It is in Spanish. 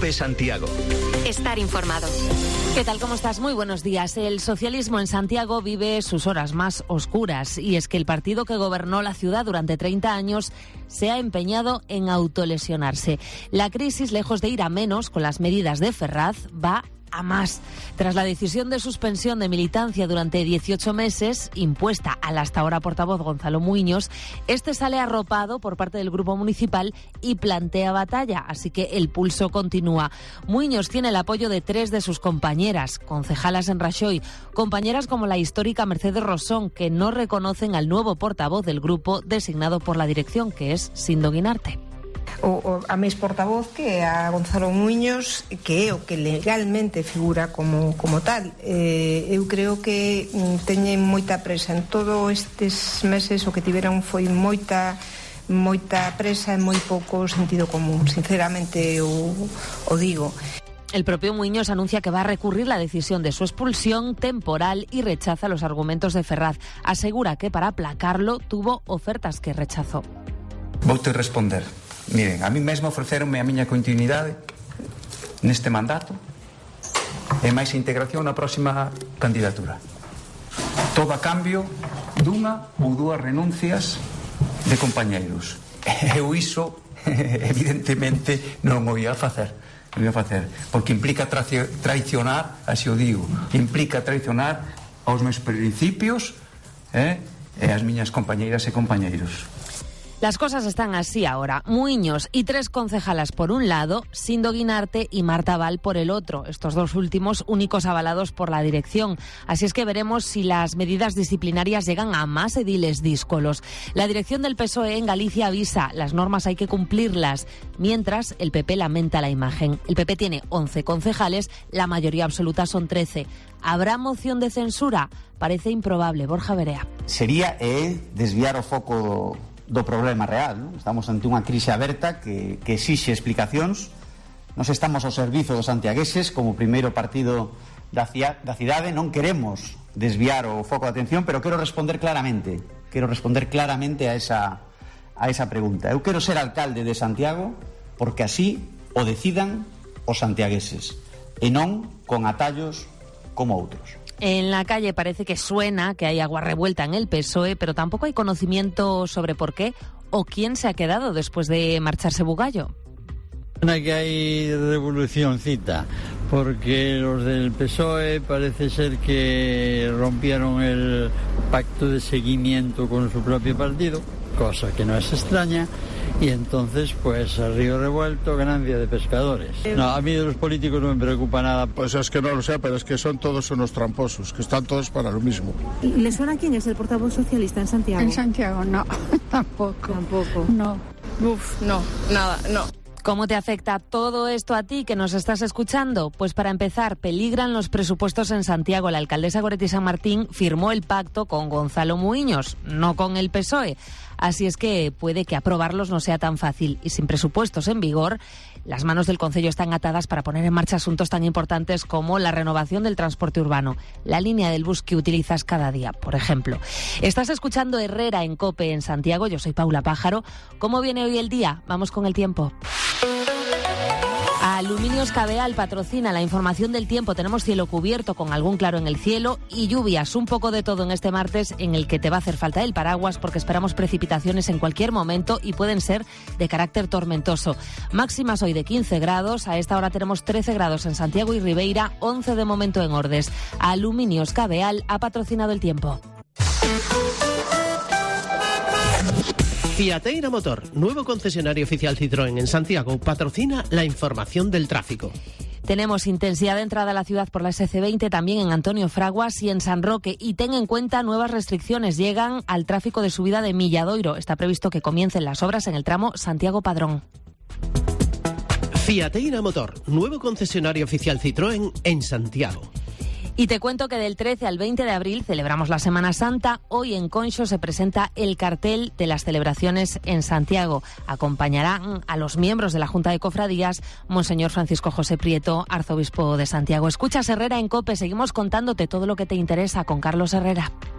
COPE Santiago. Estar informado. ¿Qué tal? ¿Cómo estás? Muy buenos días. El socialismo en Santiago vive sus horas más oscuras y es que el partido que gobernó la ciudad durante 30 años se ha empeñado en autolesionarse. La crisis, lejos de ir a menos con las medidas de Ferraz, va a más. Tras la decisión de suspensión de militancia durante 18 meses, impuesta al hasta ahora portavoz Gonzalo Muiños, este sale arropado por parte del grupo municipal y plantea batalla, así que el pulso continúa. Muiños tiene el apoyo de 3 de sus compañeras, concejalas en Raxoi, compañeras como la histórica Mercedes Rosón, que no reconocen al nuevo portavoz del grupo designado por la dirección, que es Sindo Guinarte. O a mes portavoz que a Gonzalo Muiños, que é o que legalmente figura como tal. Eu creo que teñen moita presa en todos estes meses, o que tiveron foi moita presa e moi pouco sentido común, sinceramente o digo. El propio Muiños anuncia que va a recurrir la decisión de su expulsión temporal y rechaza los argumentos de Ferraz. Asegura que para aplacarlo tuvo ofertas que rechazó. Voute responder. Miren, a mí mesmo ofreceronme a miña continuidade neste mandato e máis integración na próxima candidatura. Todo a cambio dunha ou dúas renuncias de compañeiros. Eu iso, evidentemente, non o ia facer. Porque implica traicionar, así o digo, implica traicionar aos meus principios e as miñas compañeiras e compañeiros. Las cosas están así ahora. Muiños y 3 concejalas por un lado, Sindo Guinarte y Marta Val por el otro. Estos 2 últimos únicos avalados por la dirección. Así es que veremos si las medidas disciplinarias llegan a más ediles díscolos. La dirección del PSOE en Galicia avisa, las normas hay que cumplirlas. Mientras, el PP lamenta la imagen. El PP tiene 11 concejales, la mayoría absoluta son 13. ¿Habrá moción de censura? Parece improbable. Borja Verea. Sería desviar o foco do problema real, non? Estamos ante unha crise aberta que exixe explicacións. Nos estamos ao servizo dos santiagueses como primeiro partido da cidade. Non queremos desviar o foco de atención, pero quero responder claramente a esa pregunta. Eu quero ser alcalde de Santiago porque así o decidan os santiagueses e non con atallos como outros. En la calle parece que suena que hay agua revuelta en el PSOE, pero tampoco hay conocimiento sobre por qué o quién se ha quedado después de marcharse Bugallo. Que hay revolucioncita, porque los del PSOE parece ser que rompieron el pacto de seguimiento con su propio partido, cosa que no es extraña. Y entonces, pues, a río revuelto, ganancia de pescadores. No, a mí de los políticos no me preocupa nada. Pues es que no lo sé, pero es que son todos unos tramposos, que están todos para lo mismo. ¿Le suena quién es el portavoz socialista en Santiago? En Santiago, no, tampoco. No. No, nada, no. ¿Cómo te afecta todo esto a ti que nos estás escuchando? Pues para empezar, peligran los presupuestos en Santiago. La alcaldesa Goretti San Martín firmó el pacto con Gonzalo Muiños, no con el PSOE. Así es que puede que aprobarlos no sea tan fácil. Y sin presupuestos en vigor, las manos del Concello están atadas para poner en marcha asuntos tan importantes como la renovación del transporte urbano, la línea del bus que utilizas cada día, por ejemplo. Estás escuchando Herrera en COPE en Santiago. Yo soy Paula Pájaro. ¿Cómo viene hoy el día? Vamos con el tiempo. Aluminios Cabeal patrocina la información del tiempo. Tenemos cielo cubierto con algún claro en el cielo y lluvias, un poco de todo en este martes en el que te va a hacer falta el paraguas porque esperamos precipitaciones en cualquier momento y pueden ser de carácter tormentoso. Máximas hoy de 15 grados, a esta hora tenemos 13 grados en Santiago y Ribeira, 11 de momento en Ordes. Aluminios Cabeal ha patrocinado el tiempo. Fiateira Motor, nuevo concesionario oficial Citroën en Santiago, patrocina la información del tráfico. Tenemos intensidad de entrada a la ciudad por la SC20, también en Antonio Fraguas y en San Roque. Y ten en cuenta nuevas restricciones. Llegan al tráfico de subida de Milladoiro. Está previsto que comiencen las obras en el tramo Santiago-Padrón. Fiateira Motor, nuevo concesionario oficial Citroën en Santiago. Y te cuento que del 13 al 20 de abril celebramos la Semana Santa. Hoy en Conxo se presenta el cartel de las celebraciones en Santiago. Acompañarán a los miembros de la Junta de Cofradías Monseñor Francisco José Prieto, arzobispo de Santiago. Escuchas Herrera en COPE. Seguimos contándote todo lo que te interesa con Carlos Herrera.